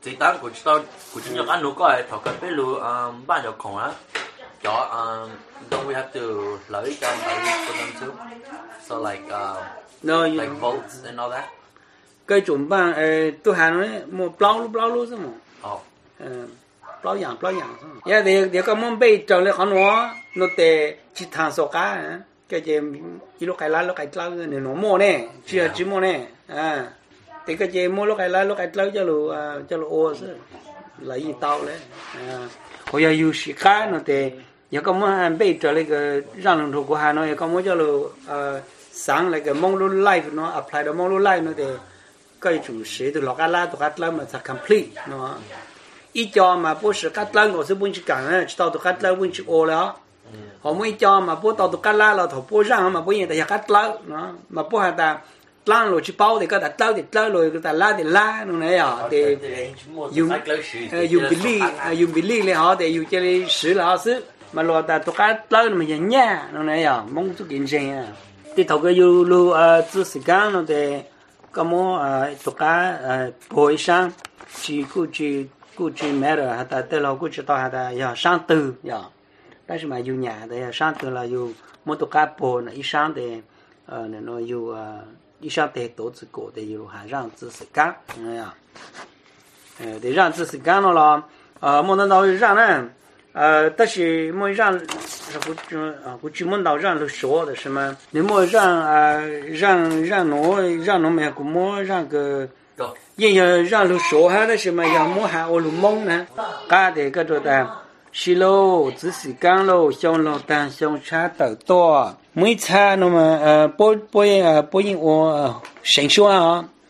chỉ tao của chúng nhóc ăn nấu coi thọ cái bếp lu ban nhóc khổng á cho don't we have to lấy cho for them too so like no like votes and all that cái chuẩn ban tôi hà nói một bao lúc sao mà bao dạng ya để cái món bê trồng lên họ nó để chỉ thang số cá cái gì lúc cái lá lúc cái trâu này nó mua nè chỉ mua nè thì cái gì mua lúc cái lá lúc cái trâu cho lu ô chứ lấy gì tao đấy hồi giờ yêu sĩ cá nó để giờ có món bê trồng lên cái rang lồng thục của hà nó có món cho lu sáng lại cái mong lu life nó apply được mong lu life nó để cái chủ sĩ từ lọc cái lá từ cái trâu mà thật complete nó ít cho mà bố sử cắt lăng của sư bún chỉ cẳng á, chỉ tao từ cắt lăng bún chỉ ô đó, họ mới cho mà bố tao từ cắt lá là thầu bố răng mà bố hiện tại cắt lăng, nó mà bố hàng ta lăng rồi chỉ bao thì cái đặt lăng thì lăng rồi cái lá thì lá, nó này à, thì dùng bì này họ thì dùng chơi sử là họ sử, mà lo ta từ cắt lăng mà nhận nhá, nó này à, mong chút kinh doanh à, thì thầu cái yêu lu từ時間nó thì cái món từ cắt bồi sang chỉ cụ chỉ mẹ rồi hả ta tên là cụ chỉ tao hả ta giờ sáng từ giờ,但是嘛有nhà thì sáng từ là有một tổ cá bò này sáng thì nó有sáng thì tổ chức cổ thì有还让知识干，哎呀，得让知识干了啦，莫能到让呢，但是莫让估计莫到让了说的什么，你莫让侬们古莫让个。因为让路说哈的什么要摸哈我路蒙呢，搞的个做的，是喽，只是讲喽，相喽但相差得多，每次那么播音我神说啊。